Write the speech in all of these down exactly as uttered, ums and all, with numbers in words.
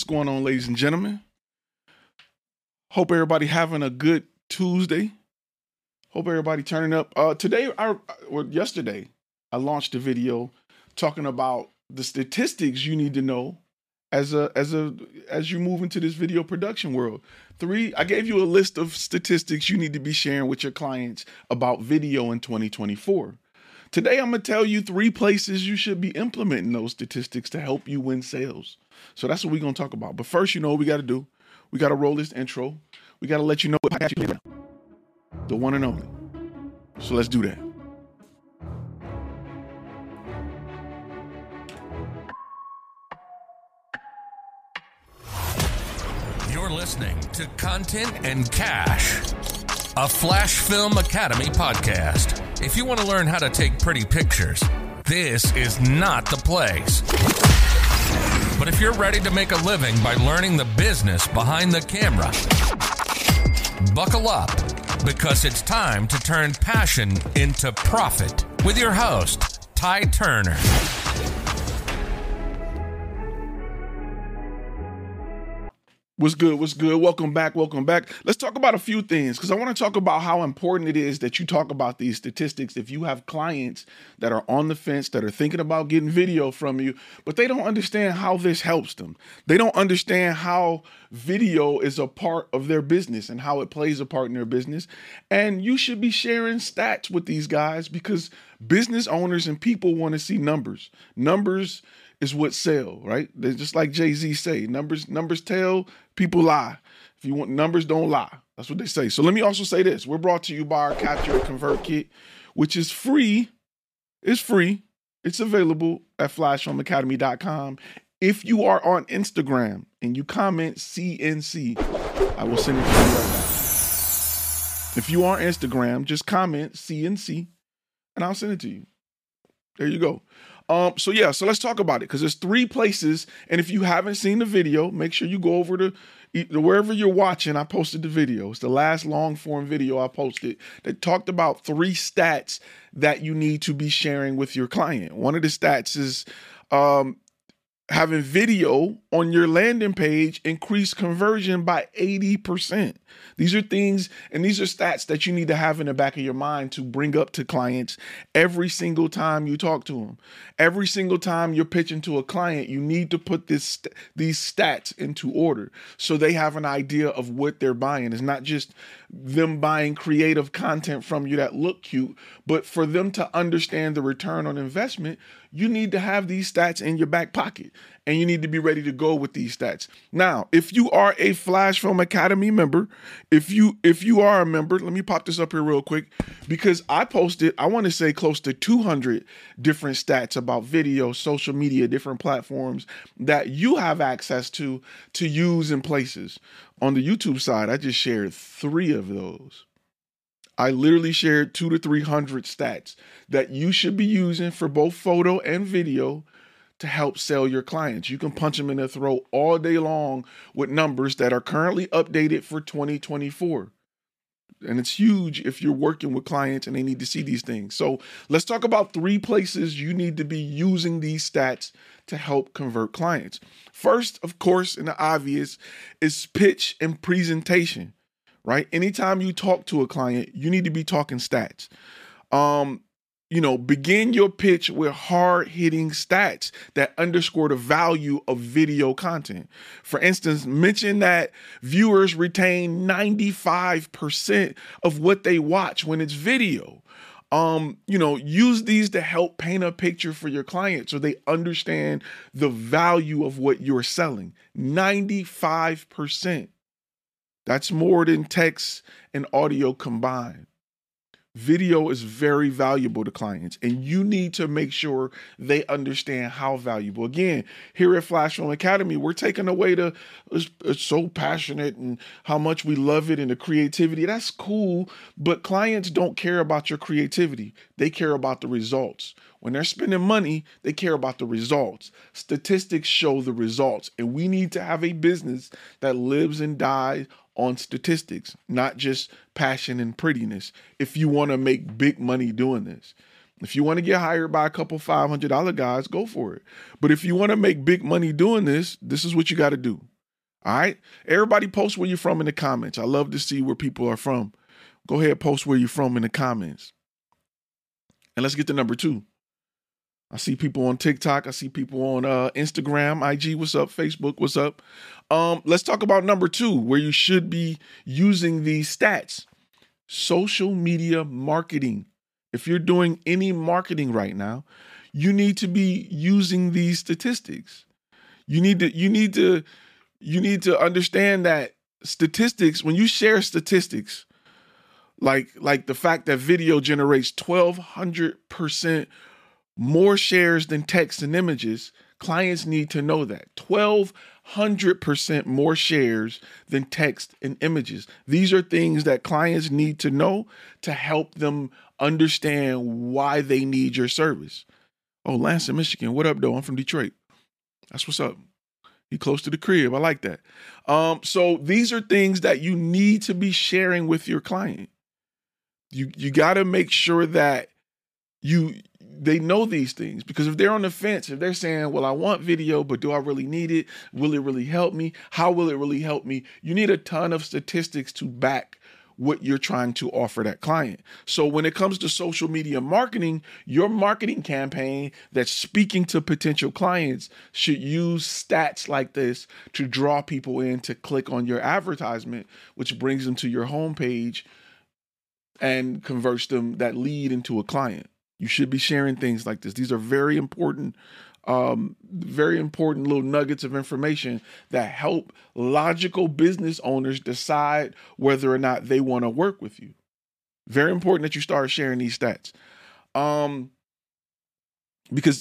going on, ladies and gentlemen? Hope everybody having a good Tuesday. Hope everybody turning up. Uh, today, I, or yesterday, I launched a video talking about the statistics you need to know as a as a as you move into this video production world. Three, I gave you a list of statistics you need to be sharing with your clients about video in twenty twenty-four. Today, I'm gonna tell you three places you should be implementing those statistics to help you win sales. So that's what we're gonna talk about. But first, you know what we gotta do. We gotta roll this intro. We gotta let you know what podcast you hear now. The one and only. So let's do that. You're listening to Content and Cash, a Flash Film Academy podcast. If you want to learn how to take pretty pictures, this is not the place. But if you're ready to make a living by learning the business behind the camera, buckle up, because it's time to turn passion into profit with your host, Ty Turner. What's good? What's good? Welcome back. Welcome back. Let's talk about a few things because I want to talk about how important it is that you talk about these statistics. If you have clients that are on the fence, that are thinking about getting video from you, but they don't understand how this helps them. They don't understand how video is a part of their business and how it plays a part in their business. And you should be sharing stats with these guys because business owners and people want to see numbers. Numbers is what sell, right? They're just like Jay-Z say, numbers, numbers tell, people lie. If you want numbers, don't lie. That's what they say. So let me also say this. We're brought to you by our Capture and Convert Kit, which is free. It's free. It's available at flash film academy dot com. If you are on Instagram and you comment C N C, I will send it to you right now. If you are on Instagram, just comment C N C and I'll send it to you. There you go. Um, so yeah, so let's talk about it because there's three places. And if you haven't seen the video, make sure you go over to wherever you're watching. I posted the video. It's the last long form video I posted that talked about three stats that you need to be sharing with your client. One of the stats is um, having video on your landing page increase conversion by eighty percent. These are things and these are stats that you need to have in the back of your mind to bring up to clients every single time you talk to them. Every single time you're pitching to a client, you need to put this these stats into order so they have an idea of what they're buying. It's not just them buying creative content from you that look cute, but for them to understand the return on investment, you need to have these stats in your back pocket and you need to be ready to go with these stats. Now, if you are a Flash Film Academy member, if you if you are a member, let me pop this up here real quick because I posted, I want to say close to two hundred different stats about video, social media, different platforms that you have access to to use in places. On the YouTube side, I just shared three of those. I literally shared two to three hundred stats that you should be using for both photo and video to help sell your clients. You can punch them in their throat all day long with numbers that are currently updated for twenty twenty-four. And it's huge if you're working with clients and they need to see these things. So let's talk about three places you need to be using these stats to help convert clients. First, of course, and the obvious is pitch and presentation, right? Anytime you talk to a client, you need to be talking stats. Um, You know, begin your pitch with hard-hitting stats that underscore the value of video content. For instance, mention that viewers retain ninety-five percent of what they watch when it's video. Um, you know, use these to help paint a picture for your client so they understand the value of what you're selling. ninety-five percent. That's more than text and audio combined. Video is very valuable to clients, and you need to make sure they understand how valuable. Again, here at Flash Film Academy, we're taking away the it's, it's so passionate and how much we love it and the creativity. That's cool, but clients don't care about your creativity. They care about the results. When they're spending money, they care about the results. Statistics show the results, and we need to have a business that lives and dies on statistics, not just passion and prettiness. If you want to make big money doing this, if you want to get hired by a couple five hundred dollar guys, go for it. But if you want to make big money doing this, this is what you got to do. All right. Everybody post where you're from in the comments. I love to see where people are from. Go ahead, post where you're from in the comments. And let's get to number two. I see people on TikTok. I see people on uh, Instagram, I G. What's up? Facebook. What's up? Um, let's talk about number two, where you should be using these stats. Social media marketing. If you're doing any marketing right now, you need to be using these statistics. You need to, you need to, you need to understand that statistics, when you share statistics, like, like the fact that video generates twelve hundred percent more shares than text and images, clients need to know that. twelve hundred percent more shares than text and images. These are things that clients need to know to help them understand why they need your service. Oh, Lansing, Michigan. What up, though? I'm from Detroit. That's what's up. You close to the crib. I like that. Um, so these are things that you need to be sharing with your client. You you got to make sure that you they know these things, because if they're on the fence, if they're saying, well, I want video, but do I really need it? Will it really help me? How will it really help me? You need a ton of statistics to back what you're trying to offer that client. So when it comes to social media marketing, your marketing campaign that's speaking to potential clients should use stats like this to draw people in to click on your advertisement, which brings them to your homepage and converts them, that lead, into a client. You should be sharing things like this. These are very important, um, very important little nuggets of information that help logical business owners decide whether or not they want to work with you. Very important that you start sharing these stats, um, because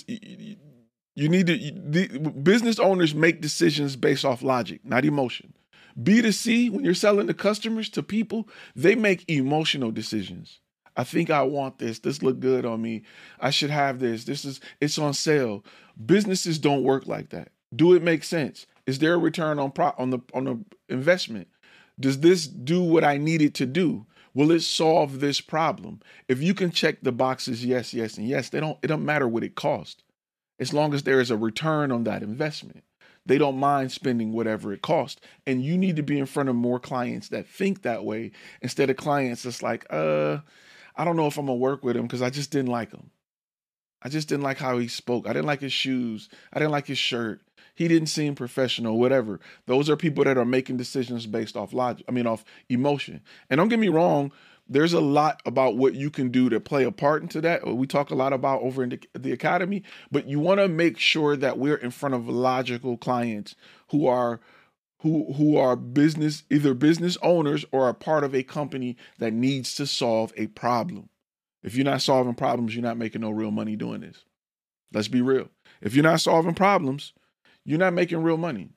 you need to. The business owners make decisions based off logic, not emotion. B two C, when you're selling to customers, to people, they make emotional decisions. I think I want this. This look good on me. I should have this. This is, it's on sale. Businesses don't work like that. Do it make sense? Is there a return on pro, on the on the investment? Does this do what I need it to do? Will it solve this problem? If you can check the boxes, yes, yes, and yes, they don't. It don't matter what it costs, as long as there is a return on that investment. They don't mind spending whatever it costs. And you need to be in front of more clients that think that way, instead of clients that's like, uh, I don't know if I'm gonna work with him because I just didn't like him. I just didn't like how he spoke. I didn't like his shoes. I didn't like his shirt. He didn't seem professional, whatever. Those are people that are making decisions based off logic, I mean, off emotion. And don't get me wrong, there's a lot about what you can do to play a part into that. We talk a lot about over in the, the academy, but you want to make sure that we're in front of logical clients who are who who are business, either business owners or are part of a company that needs to solve a problem. If you're not solving problems, you're not making no real money doing this. Let's be real. If you're not solving problems, you're not making real money.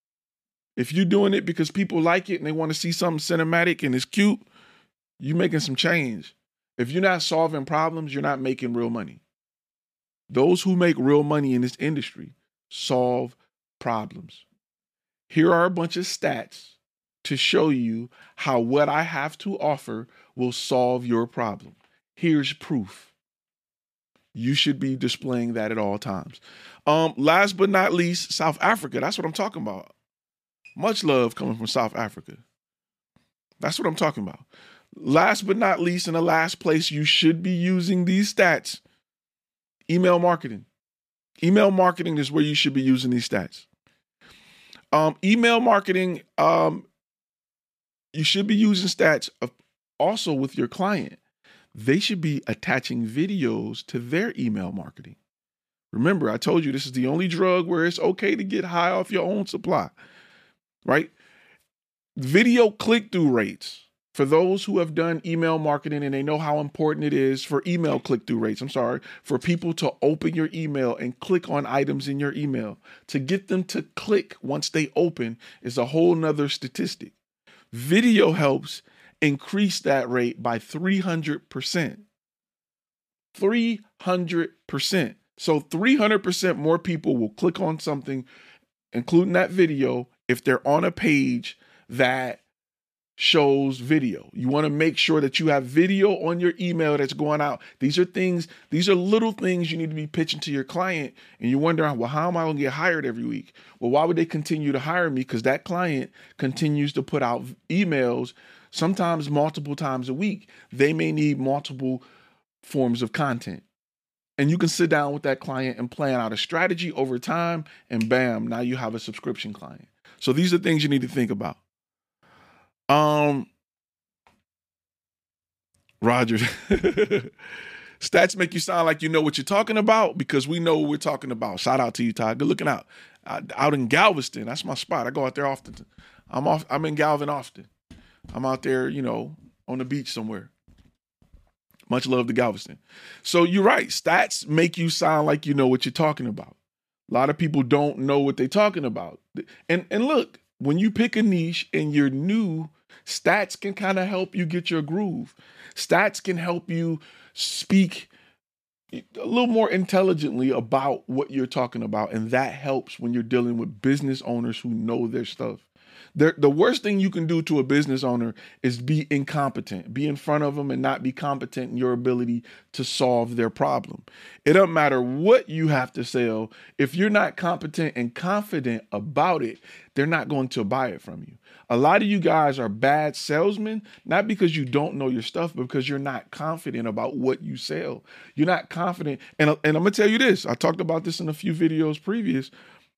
If you're doing it because people like it and they want to see something cinematic and it's cute, you're making some change. If you're not solving problems, you're not making real money. Those who make real money in this industry solve problems. Here are a bunch of stats to show you how what I have to offer will solve your problem. Here's proof. You should be displaying that at all times. Um, last but not least, South Africa. That's what I'm talking about. Much love coming from South Africa. That's what I'm talking about. Last but not least, in the last place you should be using these stats, email marketing. Email marketing is where you should be using these stats. Um, email marketing, um, you should be using stats of, also with your client. They should be attaching videos to their email marketing. Remember, I told you this is the only drug where it's okay to get high off your own supply, right? Video click-through rates. For those who have done email marketing and they know how important it is for email click-through rates, I'm sorry, for people to open your email and click on items in your email, to get them to click once they open is a whole nother statistic. Video helps increase that rate by three hundred percent. three hundred percent. So three hundred percent more people will click on something, including that video, if they're on a page that shows video. You want to make sure that you have video on your email that's going out. These are things, these are little things you need to be pitching to your client. And you're wondering, well, how am I going to get hired every week? Well, why would they continue to hire me? Because that client continues to put out emails, sometimes multiple times a week. They may need multiple forms of content. And you can sit down with that client and plan out a strategy over time, and bam, now you have a subscription client. So these are things you need to think about. Um, Roger, stats make you sound like you know what you're talking about because we know what we're talking about. Shout out to you, Todd. Good looking out. Uh, out in Galveston, that's my spot. I go out there often. I'm off. I'm in Galvin often. I'm out there, you know, on the beach somewhere. Much love to Galveston. So you're right. Stats make you sound like you know what you're talking about. A lot of people don't know what they're talking about. And and look, when you pick a niche and you're new, stats can kind of help you get your groove. Stats can help you speak a little more intelligently about what you're talking about. And that helps when you're dealing with business owners who know their stuff. They're, the worst thing you can do to a business owner is be incompetent, be in front of them and not be competent in your ability to solve their problem. It doesn't matter what you have to sell. If you're not competent and confident about it, they're not going to buy it from you. A lot of you guys are bad salesmen, not because you don't know your stuff, but because you're not confident about what you sell. You're not confident. And, and I'm going to tell you this. I talked about this in a few videos previous.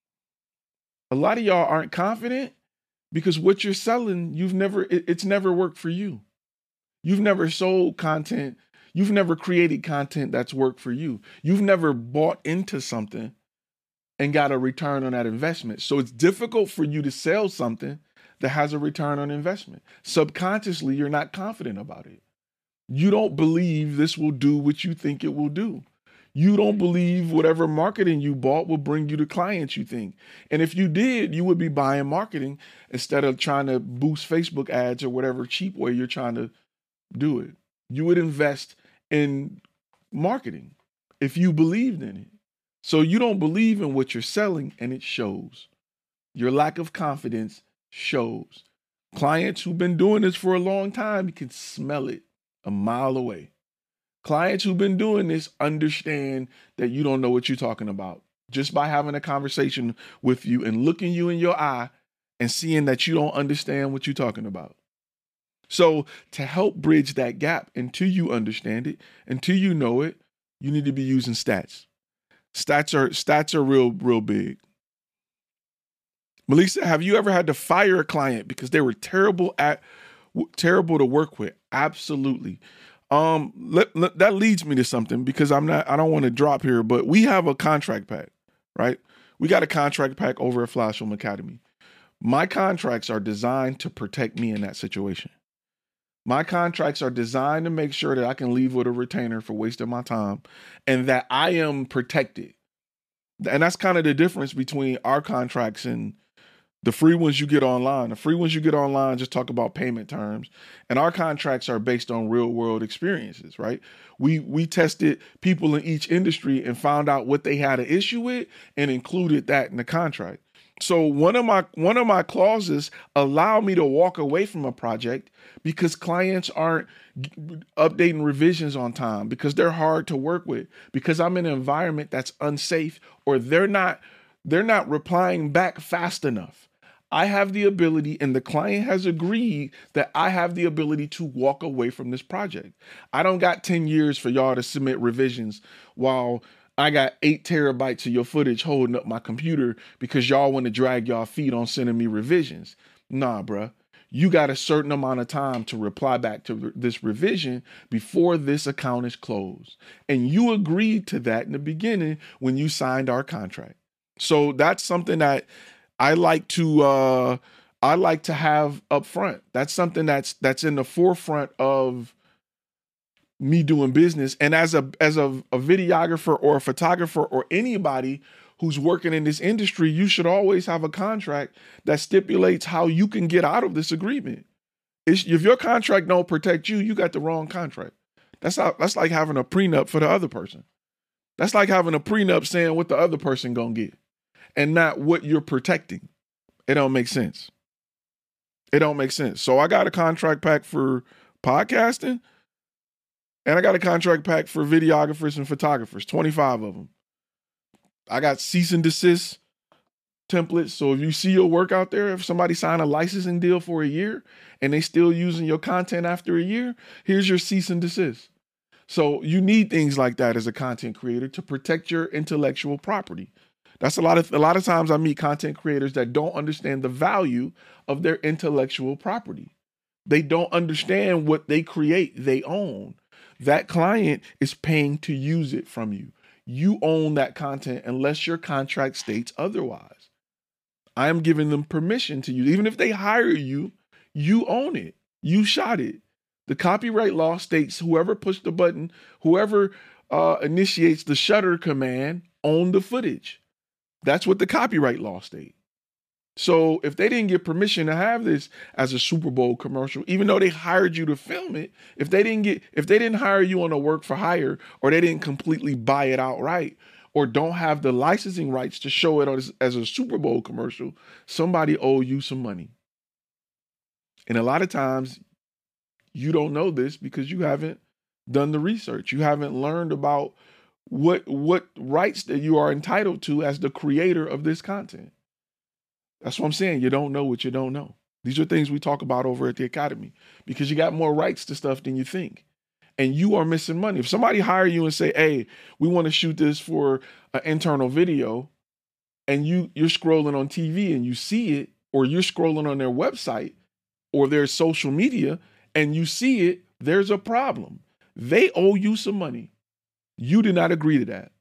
A lot of y'all aren't confident because what you're selling, you've never, it, it's never worked for you. You've never sold content. You've never created content that's worked for you. You've never bought into something and got a return on that investment. So it's difficult for you to sell something that has a return on investment. Subconsciously, you're not confident about it. You don't believe this will do what you think it will do. You don't believe whatever marketing you bought will bring you the clients you think. And if you did, you would be buying marketing instead of trying to boost Facebook ads or whatever cheap way you're trying to do it. You would invest in marketing if you believed in it. So you don't believe in what you're selling, and it shows. Your lack of confidence shows. Clients who've been doing this for a long time, you can smell it a mile away. Clients who've been doing this understand that you don't know what you're talking about just by having a conversation with you and looking you in your eye and seeing that you don't understand what you're talking about. So to help bridge that gap until you understand it, until you know it, you need to be using stats. Stats are stats are real, real big. Melissa, have you ever had to fire a client because they were terrible at terrible to work with? Absolutely. Um, let, let, that leads me to something because I'm not, I don't want to drop here, but we have a contract pack, right? We got a contract pack over at Flash Film Academy. My contracts are designed to protect me in that situation. My contracts are designed to make sure that I can leave with a retainer for wasting my time and that I am protected. And that's kind of the difference between our contracts and the free ones you get online. The free ones you get online just talk about payment terms. And our contracts are based on real world experiences, right? We we tested people in each industry and found out what they had an issue with and included that in the contract. So one of my one of my clauses allow me to walk away from a project because clients aren't updating revisions on time, because they're hard to work with, because I'm in an environment that's unsafe, or they're not they're not replying back fast enough. I have the ability, and the client has agreed that I have the ability to walk away from this project. I don't got ten years for y'all to submit revisions while I got eight terabytes of your footage holding up my computer because y'all want to drag y'all feet on sending me revisions. Nah, bruh. You got a certain amount of time to reply back to this revision before this account is closed. And you agreed to that in the beginning when you signed our contract. So that's something that I like to uh, I like to have up front. That's something that's that's in the forefront of me doing business. And as a as a, a videographer or a photographer or anybody who's working in this industry, you should always have a contract that stipulates how you can get out of this agreement. It's, if your contract don't protect you, you got the wrong contract. That's how, that's like having a prenup for the other person. That's like having a prenup saying what the other person gonna get and not what you're protecting. It don't make sense. It don't make sense. So I got a contract pack for podcasting, and I got a contract pack for videographers and photographers, twenty-five of them. I got cease and desist templates. So if you see your work out there, if somebody signed a licensing deal for a year and they still using your content after a year, here's your cease and desist. So you need things like that as a content creator to protect your intellectual property. That's a lot of a lot of times I meet content creators that don't understand the value of their intellectual property. They don't understand what they create, they own. That client is paying to use it from you. You own that content unless your contract states otherwise. I am giving them permission to use. Even if they hire you, you own it. You shot it. The copyright law states whoever pushed the button, whoever uh, initiates the shutter command, own the footage. That's what the copyright law states. So if they didn't get permission to have this as a Super Bowl commercial, even though they hired you to film it, if they didn't get, if they didn't hire you on a work for hire, or they didn't completely buy it outright, or don't have the licensing rights to show it as, as a Super Bowl commercial, somebody owe you some money. And a lot of times you don't know this because you haven't done the research. You haven't learned about what, what rights that you are entitled to as the creator of this content. That's what I'm saying. You don't know what you don't know. These are things we talk about over at the Academy because you got more rights to stuff than you think. And you are missing money. If somebody hire you and say, hey, we want to shoot this for an internal video, and you, you're scrolling on T V and you see it, or you're scrolling on their website or their social media and you see it, there's a problem. They owe you some money. You did not agree to that.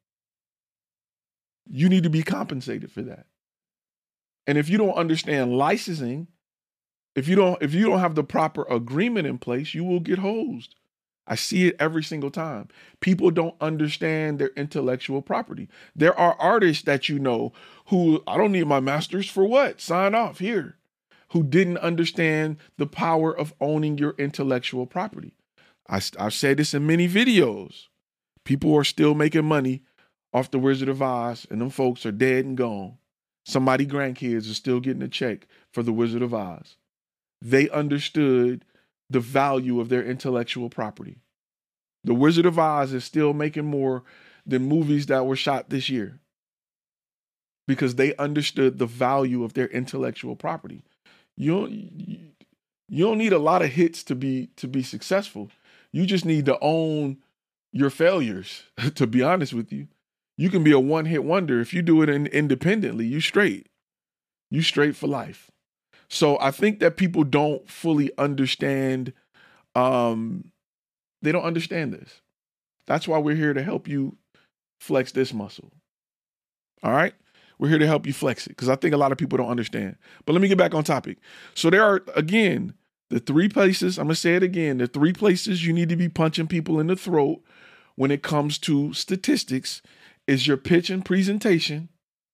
You need to be compensated for that. And if you don't understand licensing, if you don't, if you don't have the proper agreement in place, you will get hosed. I see it every single time. People don't understand their intellectual property. There are artists that you know who, I don't need my masters for what? Sign off here. Who didn't understand the power of owning your intellectual property. I, I've said this in many videos. People are still making money off the Wizard of Oz, and them folks are dead and gone. Somebody grandkids are still getting a check for the Wizard of Oz. They understood the value of their intellectual property. The Wizard of Oz is still making more than movies that were shot this year because they understood the value of their intellectual property. You don't, you don't need a lot of hits to be to be successful. You just need to own your failures, to be honest with you. You can be a one-hit wonder. If you do it in, independently, you straight. You straight for life. So I think that people don't fully understand, um, they don't understand this. That's why we're here to help you flex this muscle. All right? We're here to help you flex it because I think a lot of people don't understand. But let me get back on topic. So there are, again, the three places, I'm going to say it again, the three places you need to be punching people in the throat when it comes to statistics is your pitch and presentation,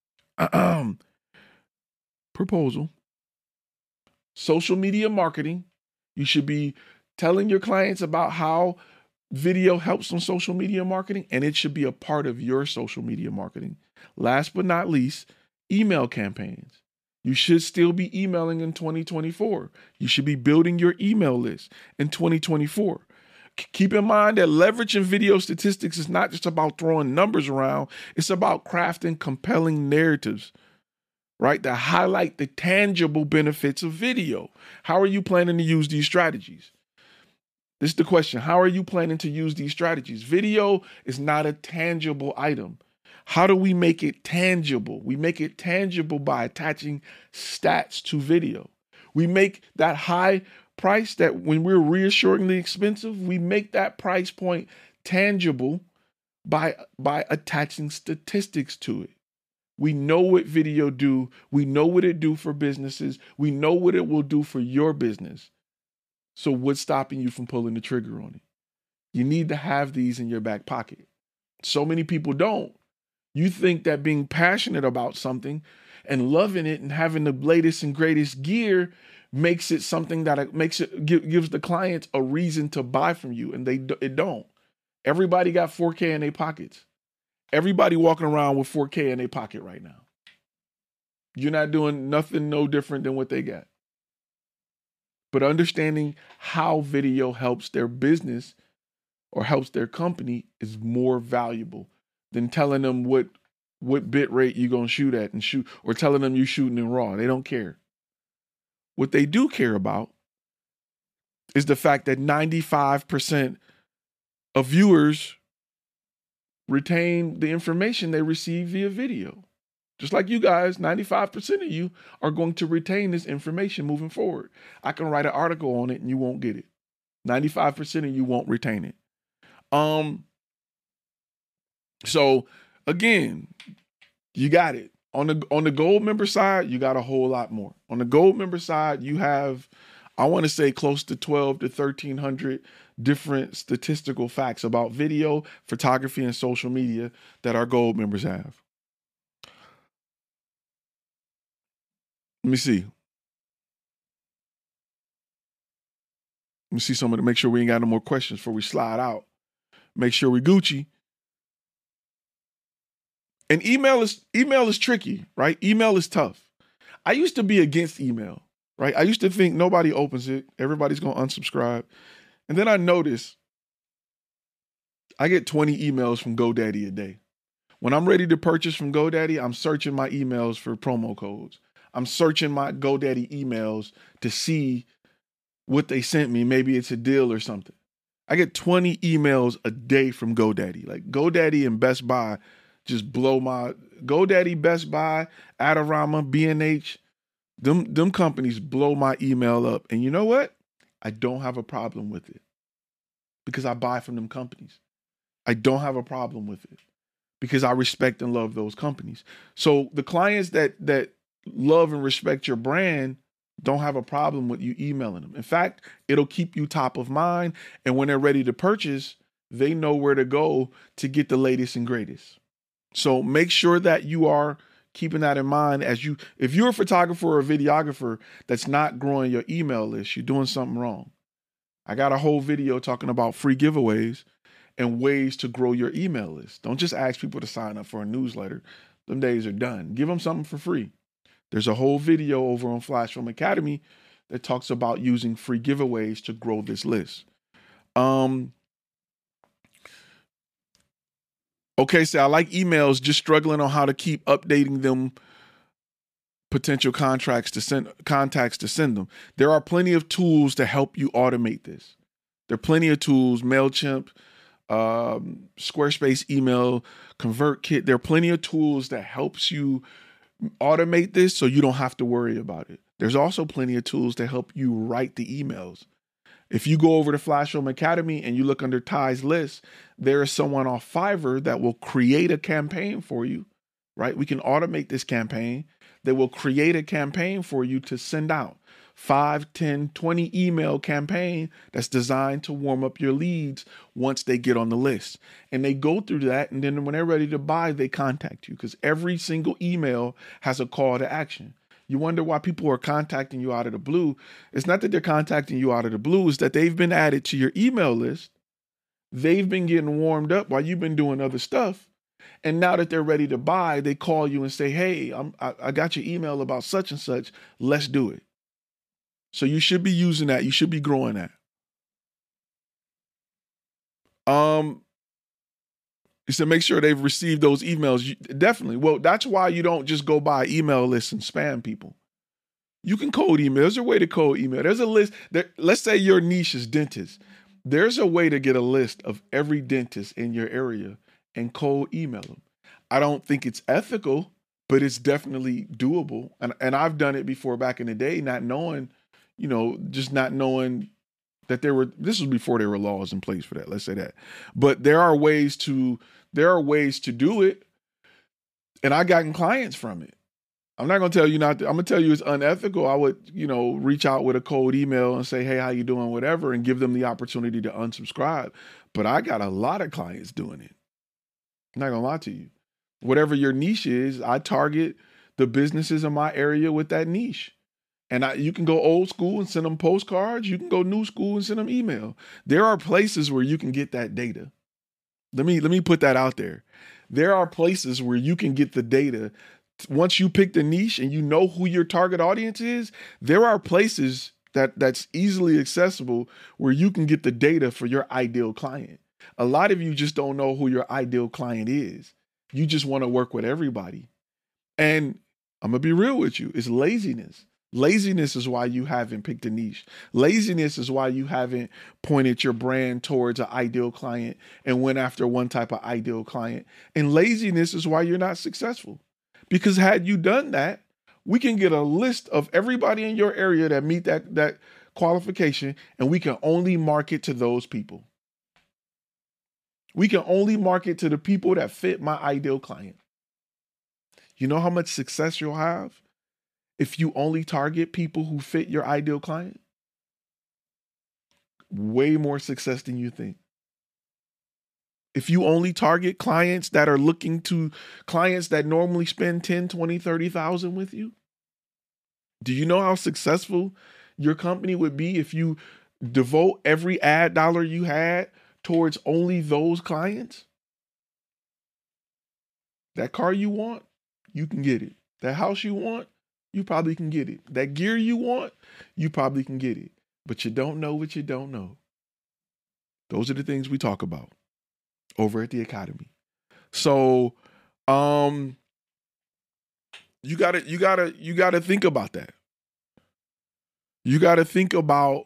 proposal, social media marketing. You should be telling your clients about how video helps on social media marketing, and it should be a part of your social media marketing. Last but not least, email campaigns. You should still be emailing in twenty twenty-four. You should be building your email list in twenty twenty-four. Keep in mind that leveraging video statistics is not just about throwing numbers around. It's about crafting compelling narratives, right, that highlight the tangible benefits of video. How are you planning to use these strategies? This is the question. How are you planning to use these strategies? Video is not a tangible item. How do we make it tangible? We make it tangible by attaching stats to video. We make that high price that when we're reassuringly expensive, we make that price point tangible by, by attaching statistics to it. We know what video do. We know what it do for businesses. We know what it will do for your business. So what's stopping you from pulling the trigger on it? You need to have these in your back pocket. So many people don't. You think that being passionate about something and loving it and having the latest and greatest gear makes it something that makes it gives the clients a reason to buy from you, and they it don't. Everybody got four K in their pockets. Everybody walking around with four K in their pocket right now. You're not doing nothing no different than what they got. But understanding how video helps their business or helps their company is more valuable than telling them what what bit rate you're going to shoot at and shoot, or telling them you're shooting in RAW. They don't care. What they do care about is the fact that ninety-five percent of viewers retain the information they receive via video. Just like you guys, ninety-five percent of you are going to retain this information moving forward. I can write an article on it and you won't get it. ninety-five percent of you won't retain it. Um. So again, you got it. On the on the gold member side, you got a whole lot more. On the gold member side, you have, I want to say, close to twelve to thirteen hundred different statistical facts about video, photography, and social media that our gold members have. Let me see. Let me see some of the, make sure we ain't got no more questions before we slide out. Make sure we Gucci. And email is email is tricky, right? Email is tough. I used to be against email, right? I used to think nobody opens it. Everybody's going to unsubscribe. And then I noticed I get twenty emails from GoDaddy a day. When I'm ready to purchase from GoDaddy, I'm searching my emails for promo codes. I'm searching my GoDaddy emails to see what they sent me. Maybe it's a deal or something. I get twenty emails a day from GoDaddy. Like GoDaddy and Best Buy just blow my, GoDaddy, Best Buy, Adorama, B and H, them, them companies blow my email up. And you know what? I don't have a problem with it because I buy from them companies. I don't have a problem with it because I respect and love those companies. So the clients that that love and respect your brand don't have a problem with you emailing them. In fact, it'll keep you top of mind. And when they're ready to purchase, they know where to go to get the latest and greatest. So make sure that you are keeping that in mind as you, if you're a photographer or a videographer that's not growing your email list, you're doing something wrong. I got a whole video talking about free giveaways and ways to grow your email list. Don't just ask people to sign up for a newsletter. Them days are done. Give them something for free. There's a whole video over on Flash Film Academy that talks about using free giveaways to grow this list. Um, okay, so I like emails, just struggling on how to keep updating them, potential contracts to send, contacts to send them. There are plenty of tools to help you automate this. There are plenty of tools, MailChimp, um, Squarespace email, ConvertKit. There are plenty of tools that helps you automate this so you don't have to worry about it. There's also plenty of tools to help you write the emails. If you go over to Flash Film Academy and you look under Ty's list, there is someone off Fiverr that will create a campaign for you, right? We can automate this campaign. They will create a campaign for you to send out. five, ten, twenty email campaign that's designed to warm up your leads once they get on the list. And they go through that, and then when they're ready to buy, they contact you because every single email has a call to action. You wonder why people are contacting you out of the blue. It's not that they're contacting you out of the blue. It's that they've been added to your email list. They've been getting warmed up while you've been doing other stuff. And now that they're ready to buy, they call you and say, hey, I'm, I, I got your email about such and such. Let's do it. So you should be using that. You should be growing that. Um, you said make sure they've received those emails. You, definitely. Well, that's why you don't just go buy email lists and spam people. You can code email. There's a way to code email. There's a list. There, let's say your niche is dentist. There's a way to get a list of every dentist in your area and cold email them. I don't think it's ethical, but it's definitely doable. And, and I've done it before back in the day, not knowing, you know, just not knowing that there were, this was before there were laws in place for that. Let's say that. But there are ways to, there are ways to do it. And I gotten clients from it. I'm not going to tell you not to, I'm going to tell you it's unethical. I would, you know, reach out with a cold email and say, hey, how you doing? Whatever, and give them the opportunity to unsubscribe. But I got a lot of clients doing it. I'm not going to lie to you. Whatever your niche is, I target the businesses in my area with that niche. And I, you can go old school and send them postcards. You can go new school and send them email. There are places where you can get that data. Let me, let me put that out there. There are places where you can get the data. Once you pick the niche and you know who your target audience is, there are places that that's easily accessible where you can get the data for your ideal client. A lot of you just don't know who your ideal client is. You just want to work with everybody. And I'm going to be real with you. It's laziness. Laziness is why you haven't picked a niche. Laziness is why you haven't pointed your brand towards an ideal client and went after one type of ideal client. And laziness is why you're not successful. Because had you done that, we can get a list of everybody in your area that meet that, that qualification, and we can only market to those people. We can only market to the people that fit my ideal client. You know how much success you'll have if you only target people who fit your ideal client? Way more success than you think. If you only target clients that are looking to, clients that normally spend ten, twenty, thirty thousand with you, do you know how successful your company would be if you devote every ad dollar you had towards only those clients? That car you want, you can get it. That house you want, you probably can get it. That gear you want, you probably can get it. But you don't know what you don't know. Those are the things we talk about over at the Academy. So, um, you gotta, you gotta, you gotta think about that. You gotta think about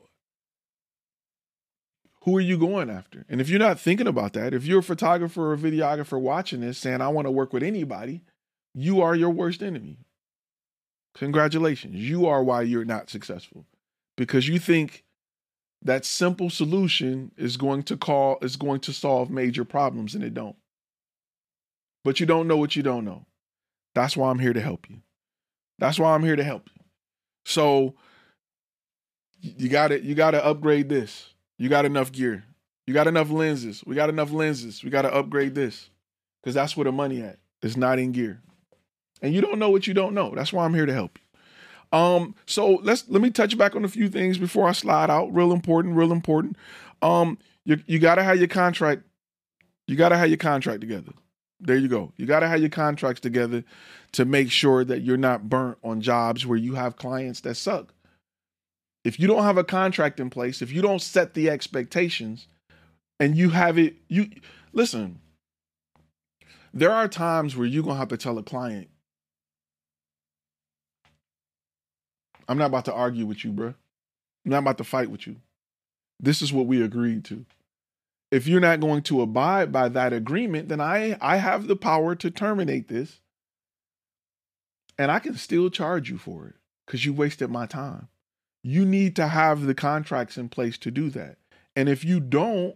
who are you going after? And if you're not thinking about that, if you're a photographer or a videographer watching this saying, I want to work with anybody, you are your worst enemy. Congratulations. You are why you're not successful, because you think that simple solution is going to call, is going to solve major problems, and it don't. But you don't know what you don't know. That's why I'm here to help you. That's why I'm here to help you. So you got to, you got to upgrade this. You got enough gear. You got enough lenses. We got enough lenses. We got to upgrade this, because that's where the money at. It's not in gear. And you don't know what you don't know. That's why I'm here to help you. Um, so let's let me touch back on a few things before I slide out. Real important, real important. Um, you you gotta have your contract. You gotta have your contract together. There you go. You gotta have your contracts together to make sure that you're not burnt on jobs where you have clients that suck. If you don't have a contract in place, if you don't set the expectations, and you have it, you listen. There are times where you're gonna have to tell a client, I'm not about to argue with you, bro. I'm not about to fight with you. This is what we agreed to. If you're not going to abide by that agreement, then I, I have the power to terminate this. And I can still charge you for it because you wasted my time. You need to have the contracts in place to do that. And if you don't,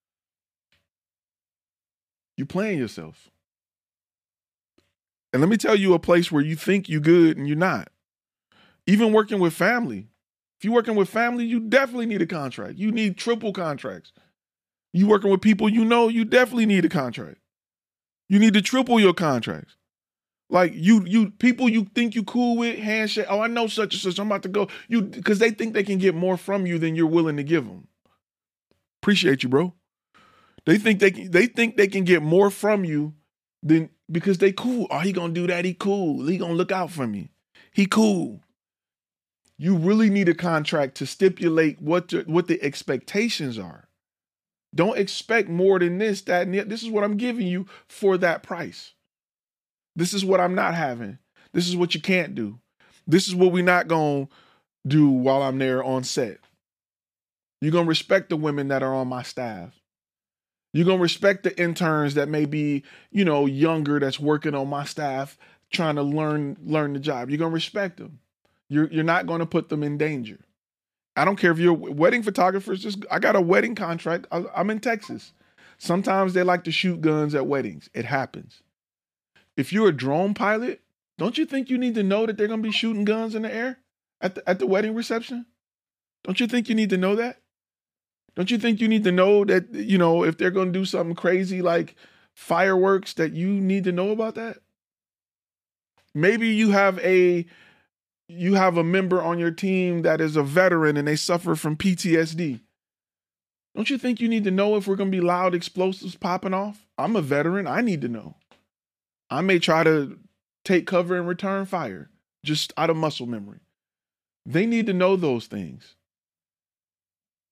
you're playing yourself. And let me tell you a place where you think you're good and you're not. Even working with family. If you're working with family, you definitely need a contract. You need triple contracts. You working with people you know, you definitely need a contract. You need to triple your contracts. Like you, you people you think you cool with, handshake. Oh, I know such and such. I'm about to go. You because they think they can get more from you than you're willing to give them. Appreciate you, bro. They think they can, they think they can get more from you than because they cool. Oh, he gonna do that. He cool. He gonna look out for me. He cool. You really need a contract to stipulate what the, what the expectations are. Don't expect more than this, that, and the, this is what I'm giving you for that price. This is what I'm not having. This is what you can't do. This is what we're not going to do while I'm there on set. You're going to respect the women that are on my staff. You're going to respect the interns that may be, you know, younger that's working on my staff trying to learn learn the job. You're going to respect them. You're, you're not going to put them in danger. I don't care if you're wedding photographers. Just I got a wedding contract. I, I'm in Texas. Sometimes they like to shoot guns at weddings. It happens. If you're a drone pilot, don't you think you need to know that they're going to be shooting guns in the air at the, at the wedding reception? Don't you think you need to know that? Don't you think you need to know that, you know, if they're going to do something crazy like fireworks, that you need to know about that? Maybe you have a you have a member on your team that is a veteran and they suffer from P T S D. Don't you think you need to know if we're going to be loud explosives popping off? I'm a veteran. I need to know. I may try to take cover and return fire just out of muscle memory. They need to know those things.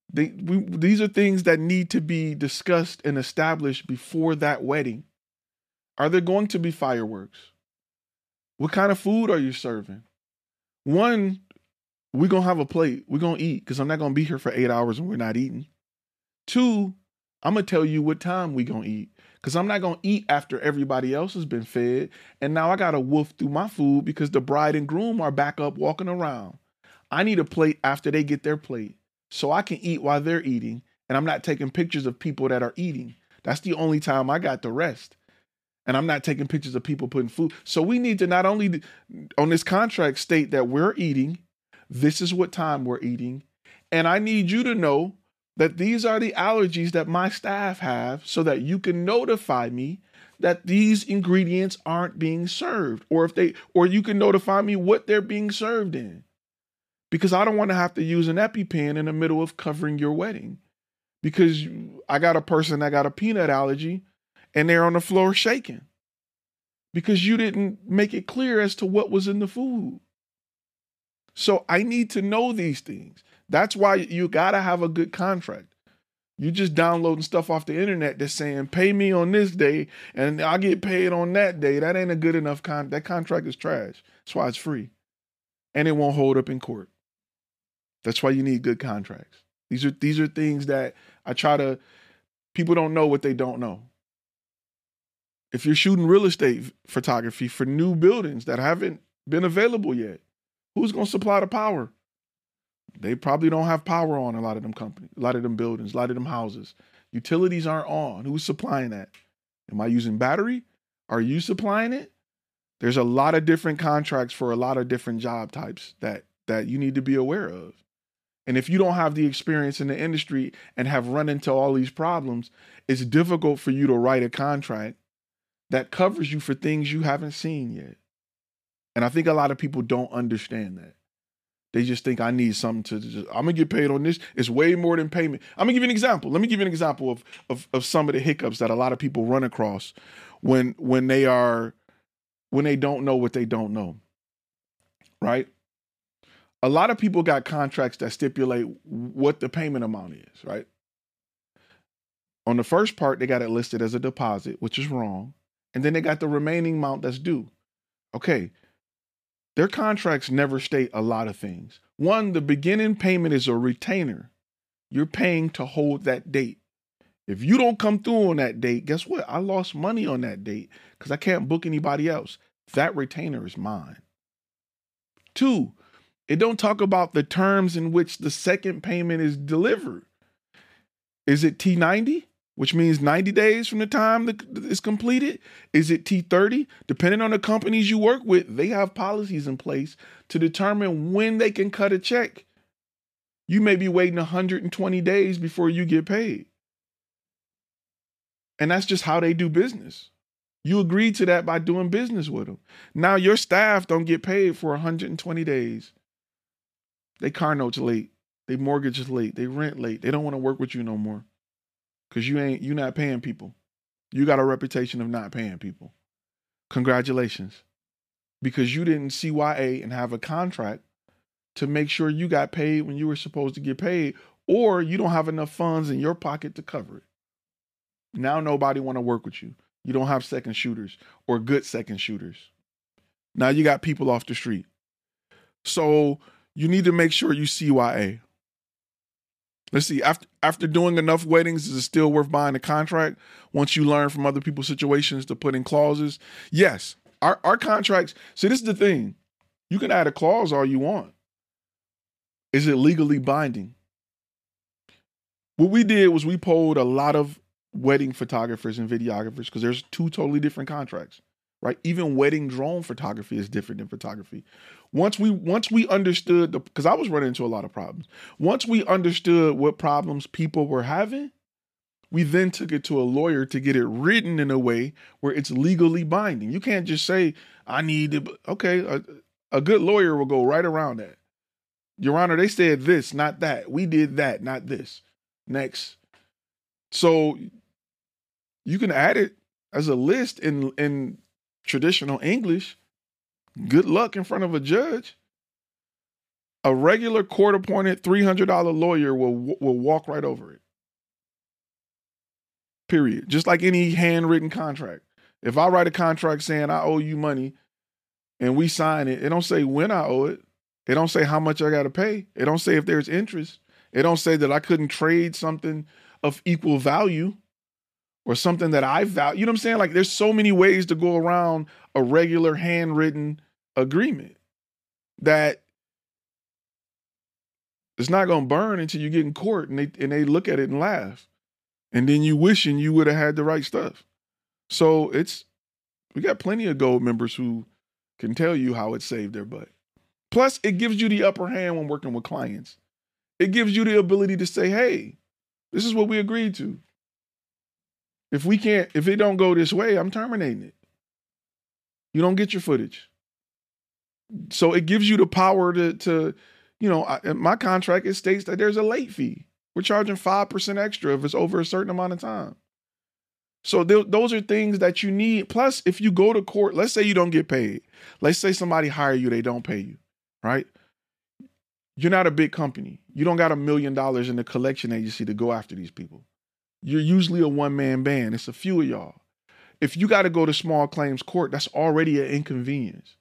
They, we, these are things that need to be discussed and established before that wedding. Are there going to be fireworks? What kind of food are you serving? One, we're going to have a plate. We're going to eat because I'm not going to be here for eight hours and we're not eating. Two, I'm going to tell you what time we're going to eat because I'm not going to eat after everybody else has been fed. And now I got to wolf through my food because the bride and groom are back up walking around. I need a plate after they get their plate so I can eat while they're eating. And I'm not taking pictures of people that are eating. That's the only time I got to rest. And I'm not taking pictures of people putting food. So we need to not only on this contract state that we're eating, this is what time we're eating. And I need you to know that these are the allergies that my staff have so that you can notify me that these ingredients aren't being served. Or if they, or you can notify me what they're being served in. Because I don't want to have to use an EpiPen in the middle of covering your wedding. Because I got a person that got a peanut allergy and they're on the floor shaking because you didn't make it clear as to what was in the food. So I need to know these things. That's why you got to have a good contract. You just downloading stuff off the internet that's saying, pay me on this day and I'll get paid on that day. That ain't a good enough con. That contract is trash. That's why it's free. And it won't hold up in court. That's why you need good contracts. These are, these are things that I try to, people don't know what they don't know. If you're shooting real estate photography for new buildings that haven't been available yet, who's going to supply the power? They probably don't have power on a lot of them companies, a lot of them buildings, a lot of them houses. Utilities aren't on. Who's supplying that? Am I using battery? Are you supplying it? There's a lot of different contracts for a lot of different job types that, that you need to be aware of. And if you don't have the experience in the industry and have run into all these problems, it's difficult for you to write a contract that covers you for things you haven't seen yet. And I think a lot of people don't understand that. They just think I need something to just, I'm gonna get paid on this. It's way more than payment. I'm gonna give you an example. Let me give you an example of, of, of some of the hiccups that a lot of people run across when, when they are, when they don't know what they don't know, right? A lot of people got contracts that stipulate what the payment amount is, right? On the first part, they got it listed as a deposit, which is wrong. And then they got the remaining amount that's due. Okay. Their contracts never state a lot of things. One, the beginning payment is a retainer. You're paying to hold that date. If you don't come through on that date, guess what? I lost money on that date because I can't book anybody else. That retainer is mine. Two, it don't talk about the terms in which the second payment is delivered. Is it T ninety? Which means ninety days from the time that it's completed? Is it T thirty? Depending on the companies you work with, they have policies in place to determine when they can cut a check. You may be waiting one hundred twenty days before you get paid. And that's just how they do business. You agreed to that by doing business with them. Now your staff don't get paid for one hundred twenty days. They car notes late. They mortgage is late. They rent late. They don't want to work with you no more. Because you ain't, you're not paying people. You got a reputation of not paying people. Congratulations. Because you didn't C Y A and have a contract to make sure you got paid when you were supposed to get paid, or you don't have enough funds in your pocket to cover it. Now nobody want to work with you. You don't have second shooters or good second shooters. Now you got people off the street. So you need to make sure you C Y A. Let's see, after after doing enough weddings, is it still worth buying a contract once you learn from other people's situations to put in clauses? Yes. Our our contracts, see, this is the thing. You can add a clause all you want. Is it legally binding? What we did was we polled a lot of wedding photographers and videographers because there's two totally different contracts, right? Even wedding drone photography is different than photography. Once we once we understood, the because I was running into a lot of problems. Once we understood what problems people were having, we then took it to a lawyer to get it written in a way where it's legally binding. You can't just say, I need it. Okay, a, a good lawyer will go right around that. Your Honor, they said this, not that. We did that, not this. Next. So you can add it as a list in, in traditional English. Good luck in front of a judge. A regular court-appointed three hundred dollars lawyer will will walk right over it. Period. Just like any handwritten contract. If I write a contract saying I owe you money and we sign it, it don't say when I owe it. It don't say how much I got to pay. It don't say if there's interest. It don't say that I couldn't trade something of equal value or something that I value. You know what I'm saying? Like there's so many ways to go around a regular handwritten agreement that it's not going to burn until you get in court and they and they look at it and laugh. And then you wishing you would have had the right stuff. So it's, we got plenty of gold members who can tell you how it saved their butt. Plus, it gives you the upper hand when working with clients. It gives you the ability to say, hey, this is what we agreed to. If we can't, if it don't go this way, I'm terminating it. You don't get your footage. So it gives you the power to, to you know, I, in my contract, it states that there's a late fee. We're charging five percent extra if it's over a certain amount of time. So th- those are things that you need. Plus, if you go to court, let's say you don't get paid. Let's say somebody hire you, they don't pay you, right? You're not a big company. You don't got a million dollars in the collection agency to go after these people. You're usually a one-man band. It's a few of y'all. If you got to go to small claims court, that's already an inconvenience.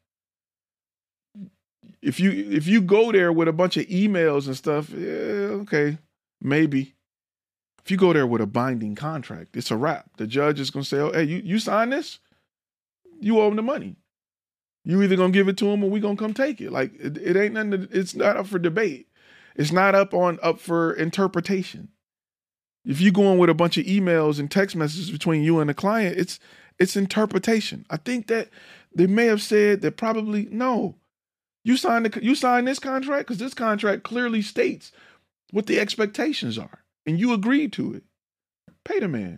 If you if you go there with a bunch of emails and stuff, yeah, okay, maybe. If you go there with a binding contract, it's a wrap. The judge is going to say, oh, hey, you, you sign this? You owe him the money. You either going to give it to him or we going to come take it. Like, it, it ain't nothing, to, it's not up for debate. It's not up on up for interpretation. If you go in with a bunch of emails and text messages between you and the client, it's it's interpretation. I think that they may have said that probably, no, you signed the, you signed this contract because this contract clearly states what the expectations are. And you agreed to it. Pay the man.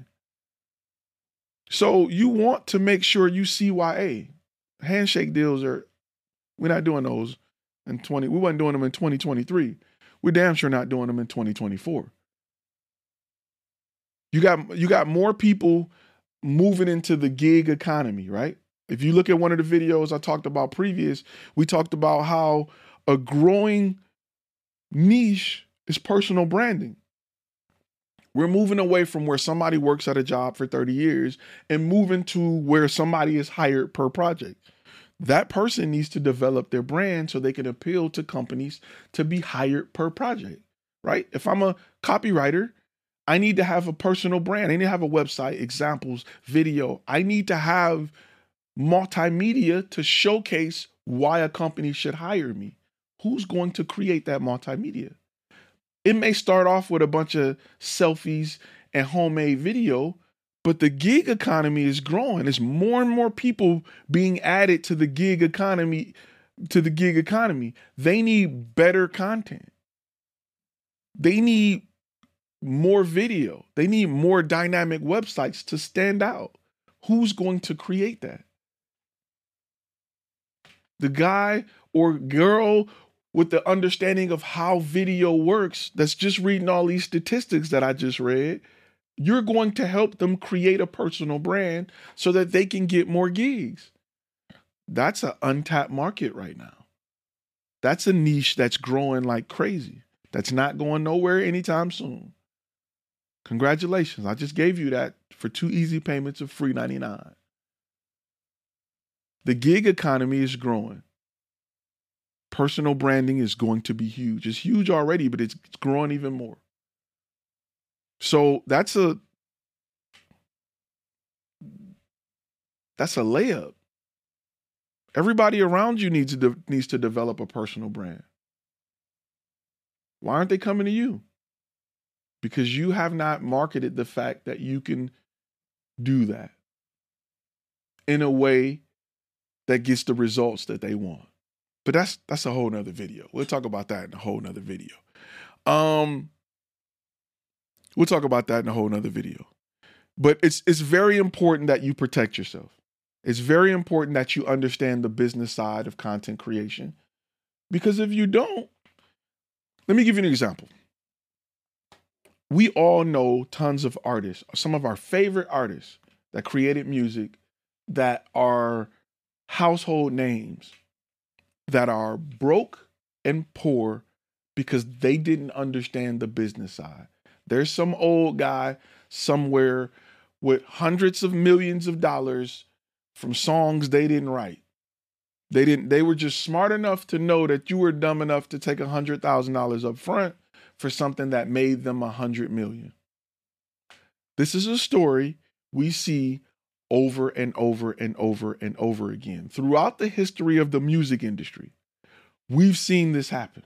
So you want to make sure you C Y A. Handshake deals are, we're not doing those in twenty. We wasn't doing them in twenty twenty-three. We're damn sure not doing them in twenty twenty-four. You got you got more people moving into the gig economy, right? If you look at one of the videos I talked about previous, we talked about how a growing niche is personal branding. We're moving away from where somebody works at a job for thirty years and moving to where somebody is hired per project. That person needs to develop their brand so they can appeal to companies to be hired per project, right? If I'm a copywriter, I need to have a personal brand. I need to have a website, examples, video. I need to have multimedia to showcase why a company should hire me. Who's going to create that multimedia? It may start off with a bunch of selfies and homemade video, but the gig economy is growing. There's more and more people being added to the gig economy, to the gig economy. They need better content. They need more video. They need more dynamic websites to stand out. Who's going to create that? The guy or girl with the understanding of how video works, that's just reading all these statistics that I just read, you're going to help them create a personal brand so that they can get more gigs. That's an untapped market right now. That's a niche that's growing like crazy. That's not going nowhere anytime soon. Congratulations. I just gave you that for two easy payments of free ninety-nine. The gig economy is growing. Personal branding is going to be huge. It's huge already, but it's, it's growing even more. So that's a that's a layup. Everybody around you needs to de- needs to develop a personal brand. Why aren't they coming to you? Because you have not marketed the fact that you can do that in a way that gets the results that they want. But that's that's a whole nother video. We'll talk about that in a whole nother video. Um, we'll talk about that in a whole nother video. But it's it's very important that you protect yourself. It's very important that you understand the business side of content creation. Because if you don't, let me give you an example. We all know tons of artists, some of our favorite artists that created music that are household names, that are broke and poor because they didn't understand the business side. There's some old guy somewhere with hundreds of millions of dollars from songs they didn't write. They didn't, they were just smart enough to know that you were dumb enough to take a hundred thousand dollars up front for something that made them a hundred million. This is a story we see over and over and over and over again. Throughout the history of the music industry, we've seen this happen.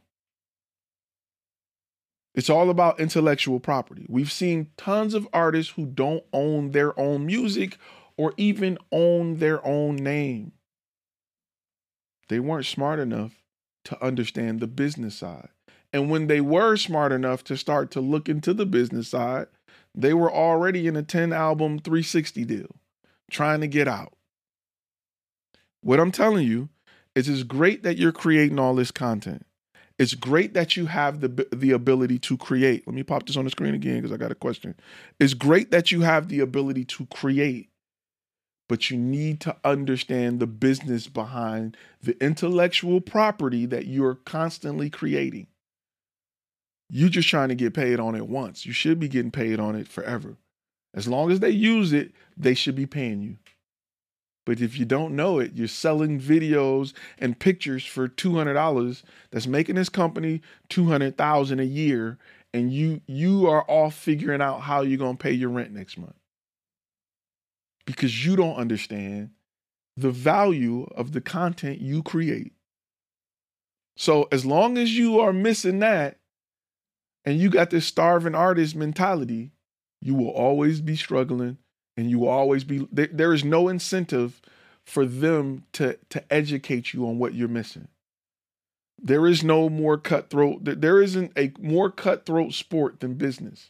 It's all about intellectual property. We've seen tons of artists who don't own their own music or even own their own name. They weren't smart enough to understand the business side. And when they were smart enough to start to look into the business side, they were already in a ten album three sixty deal, trying to get out. What I'm telling you is it's great that you're creating all this content. It's great that you have the, the ability to create. Let me pop this on the screen again because I got a question. It's great that you have the ability to create, but you need to understand the business behind the intellectual property that you're constantly creating. You're just trying to get paid on it once. You should be getting paid on it forever. As long as they use it, they should be paying you. But if you don't know it, you're selling videos and pictures for two hundred dollars that's making this company two hundred thousand dollars a year, and you you are off figuring out how you're going to pay your rent next month. Because you don't understand the value of the content you create. So as long as you are missing that, and you got this starving artist mentality, you will always be struggling, and you will always be, there, there is no incentive for them to, to educate you on what you're missing. There is no more cutthroat, there isn't a more cutthroat sport than business.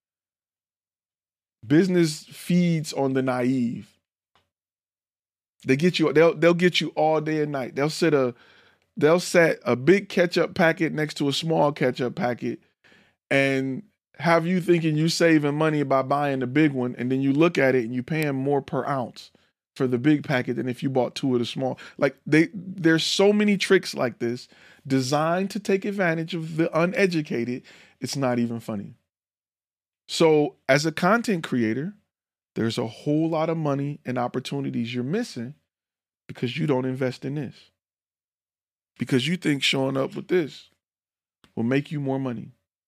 Business feeds on the naive. They get you, they'll they'll get you all day and night. They'll set a they'll set a big ketchup packet next to a small ketchup packet and have you thinking you saving money by buying the big one, and then you look at it and you paying more per ounce for the big packet than if you bought two of the small. Like they there's so many tricks like this designed to take advantage of the uneducated. It's not even funny. So as a content creator, there's a whole lot of money and opportunities you're missing because you don't invest in this. Because you think showing up with this will make you more money.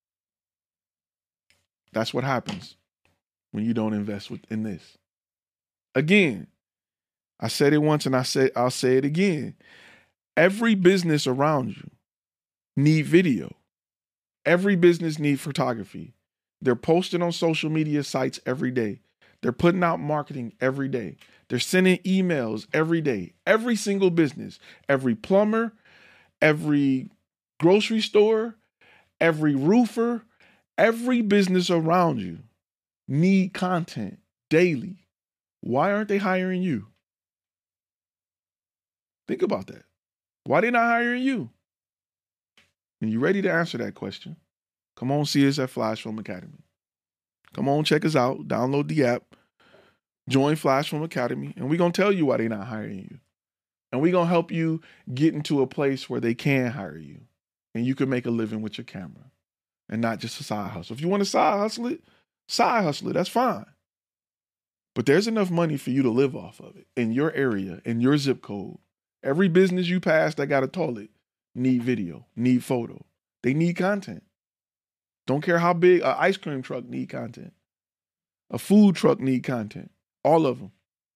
That's what happens when you don't invest in this. Again, I said it once and I said I'll say it again. Every business around you need video. Every business need photography. They're posting on social media sites every day. They're putting out marketing every day. They're sending emails every day. Every single business, every plumber, every grocery store, every roofer, every business around you need content daily. Why aren't they hiring you? Think about that. Why they not hiring you? And you ready to answer that question? Come on, see us at Flash Film Academy. Come on, check us out. Download the app. Join Flash Film Academy. And we're going to tell you why they're not hiring you. And we're going to help you get into a place where they can hire you. And you can make a living with your camera. And not just a side hustle. If you want to side hustle it, side hustle it. That's fine. But there's enough money for you to live off of it in your area, in your zip code. Every business you pass that got a toilet need video, need photo. They need content. Don't care how big an ice cream truck need content. A food truck need content. All of them.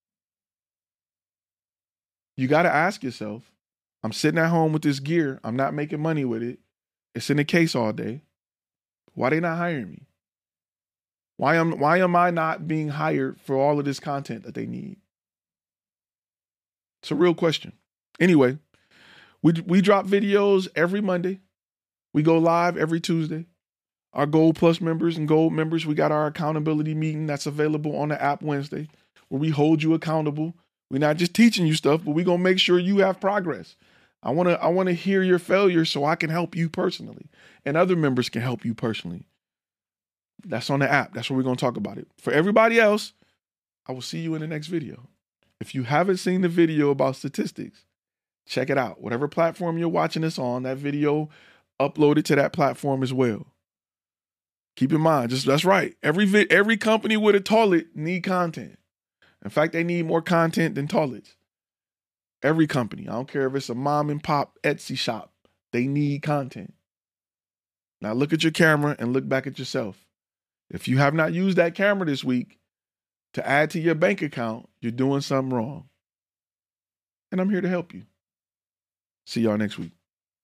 You got to ask yourself, I'm sitting at home with this gear. I'm not making money with it. It's in a case all day. Why they not hiring me? Why am, why am I not being hired for all of this content that they need? It's a real question. Anyway, we we drop videos every Monday. We go live every Tuesday. Our Gold Plus members and Gold members, we got our accountability meeting that's available on the app Wednesday, where we hold you accountable. We're not just teaching you stuff, but we're going to make sure you have progress. I want to I want to hear your failures so I can help you personally, and other members can help you personally. That's on the app. That's where we're going to talk about it. For everybody else, I will see you in the next video. If you haven't seen the video about statistics, Check it out. Whatever platform you're watching this on, that video uploaded to that platform as well. Keep in mind, just that's right. Every vi- every company with a toilet need content. In fact, they need more content than toilets. Every company. I don't care if it's a mom and pop Etsy shop. They need content. Now look at your camera and look back at yourself. If you have not used that camera this week to add to your bank account, you're doing something wrong. And I'm here to help you. See y'all next week.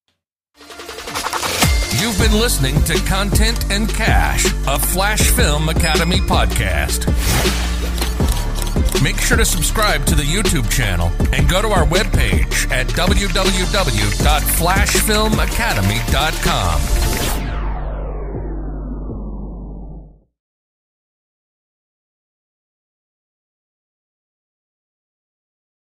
You've been listening to Content and Cash, a Flash Film Academy podcast. Make sure to subscribe to the YouTube channel and go to our webpage at w w w dot flash film academy dot com.